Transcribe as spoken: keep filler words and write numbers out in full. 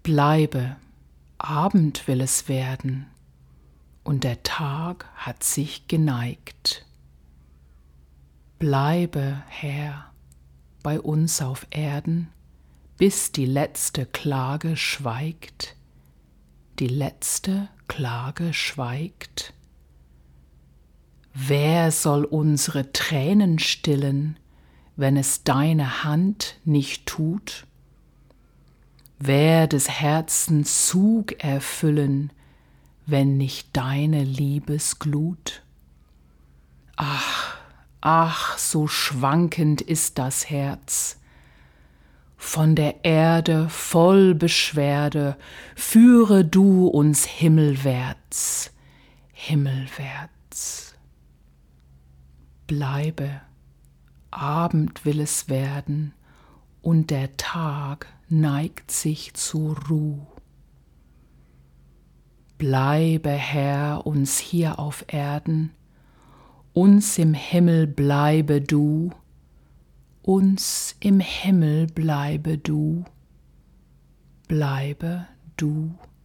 Bleibe, Abend will es werden, und der Tag hat sich geneigt. Bleibe, Herr, bei uns auf Erden, bis die letzte Klage schweigt, die letzte Klage schweigt. Wer soll unsere Tränen stillen, wenn es deine Hand nicht tut? Wer des Herzens Zug erfüllen, wenn nicht deine Liebesglut? Ach, ach, so schwankend ist das Herz. Von der Erde voll Beschwerde führe du uns himmelwärts, himmelwärts. Bleibe, Abend will es werden, und der Tag neigt sich zur Ruh. Bleibe, Herr, uns hier auf Erden, uns im Himmel bleibe du, uns im Himmel bleibe du, bleibe du.